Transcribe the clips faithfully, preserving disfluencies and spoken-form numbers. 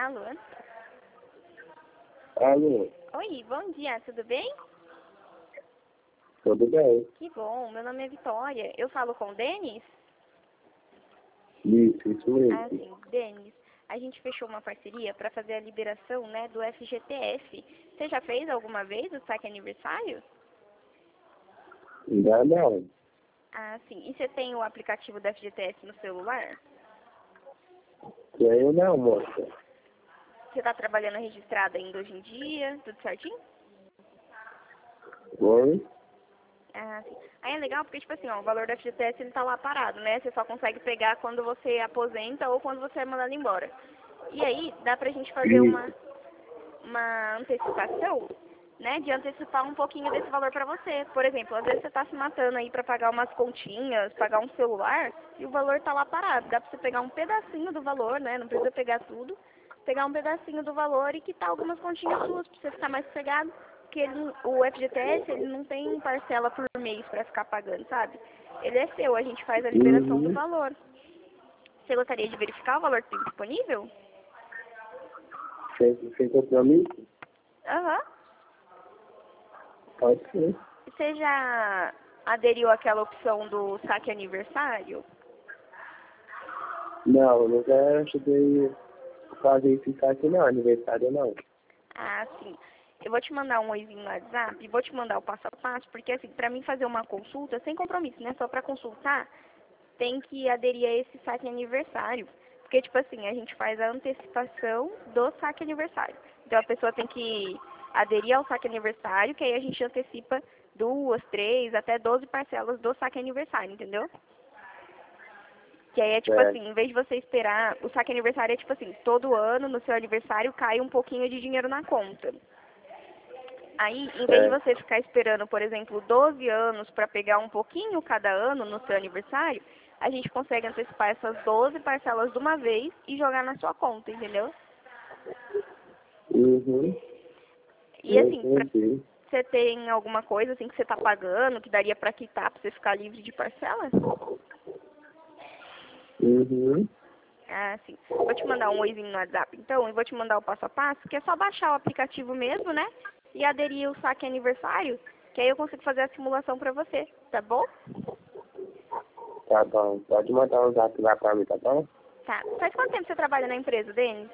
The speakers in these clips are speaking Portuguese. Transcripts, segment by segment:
Alô? Alô, Oi, bom dia, tudo bem? tudo bem? Que bom, meu nome é Vitória. Eu falo com o Denis? Isso, isso Ah, mesmo. sim, Denis. A gente fechou uma parceria para fazer a liberação, né, do F G T S. Você já fez alguma vez o saque aniversário? Ainda não. Ah, sim. E você tem o aplicativo do F G T S no celular? Tenho não, moça. Você está trabalhando registrado ainda hoje em dia? Tudo certinho? Oi? Ah, sim. Aí é legal porque, tipo assim, ó, o valor do F G T S ele tá lá parado, né? Você só consegue pegar quando você aposenta ou quando você é mandado embora. E aí, dá pra gente fazer uma, Isso. uma antecipação, né? De antecipar um pouquinho desse valor pra você. Por exemplo, às vezes você tá se matando aí pra pagar umas continhas, pagar um celular, e o valor tá lá parado. Dá pra você pegar um pedacinho do valor, né? Não precisa pegar tudo. Pegar um pedacinho do valor e quitar algumas continhas suas pra você ficar mais sossegado. Porque ele, o F G T S, ele não tem parcela por mês pra ficar pagando, sabe? Ele é seu, a gente faz a liberação do Uhum. valor. Você gostaria de verificar o valor que tem disponível? Fez, fez compromisso? Aham. Pode ser. Você já aderiu àquela opção do saque aniversário? Não, eu nunca ajudei a fazer isso aqui não, aniversário não. Ah, sim. Eu vou te mandar um oizinho no WhatsApp e vou te mandar o passo a passo, porque assim, pra mim fazer uma consulta, sem compromisso, né? Só pra consultar, tem que aderir a esse saque aniversário. Porque, tipo assim, a gente faz a antecipação do saque aniversário. Então a pessoa tem que aderir ao saque aniversário, que aí a gente antecipa duas, três, até doze parcelas do saque aniversário, entendeu? Que aí é tipo Certo. assim, em vez de você esperar, o saque aniversário é tipo assim, todo ano no seu aniversário cai um pouquinho de dinheiro na conta. Aí, em vez de Certo. você ficar esperando, por exemplo, doze anos para pegar um pouquinho cada ano no seu aniversário, a gente consegue antecipar essas doze parcelas de uma vez e jogar na sua conta, entendeu? Uhum. E Eu assim, pra, entendi. você tem alguma coisa assim que você tá pagando, que daria para quitar para você ficar livre de parcelas? Uhum. Ah, sim. Vou te mandar um oizinho no WhatsApp, então, e vou te mandar o passo a passo, que é só baixar o aplicativo mesmo, né? E aderir o saque aniversário, que aí eu consigo fazer a simulação pra você, tá bom? Tá bom. Pode mandar um zap lá pra mim, tá bom? Tá. Faz quanto tempo você trabalha na empresa, Denis?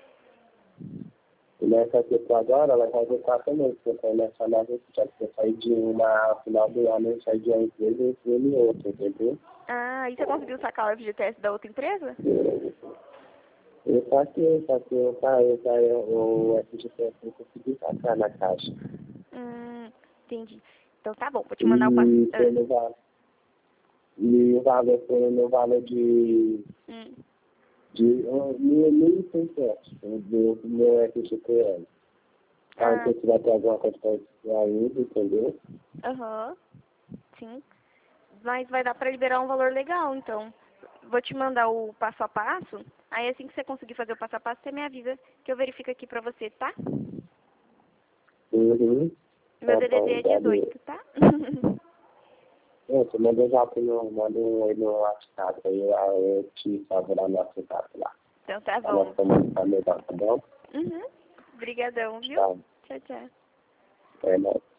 E nessa aqui agora, ela vai voltar também, porque eu nessa nova, já que eu saí de uma final do ano, eu saí de uma empresa e fui em outra, entendeu? Ah, e você conseguiu sacar o F G T S da outra empresa? Eu saquei, saquei, eu saí, eu saí, o F G T S eu consegui sacar na caixa. Hum, entendi. Então tá bom, vou te mandar o passo... E foi Ah, no valor, e o valor foi no valor de, hum. de uh, mil mil e seiscentos do meu F G T S. Aí Ah, se tiver ter alguma coisa pra isso ainda, entendeu? aham, sim. Mas vai dar pra liberar um valor legal, então. Vou te mandar o passo a passo. Aí assim que você conseguir fazer o passo a passo, você me avisa que eu verifico aqui pra você, tá? Uhum. Meu Tá D D D bom, é valeu. dezoito, tá? É, você manda já no, manda um aí no WhatsApp, aí eu, eu te salvo lá no WhatsApp lá. Então tá A nossa bom. comunicar melhor, tá bom? Uhum. Obrigadão, viu? Tá, Tchau, tchau. é nóis.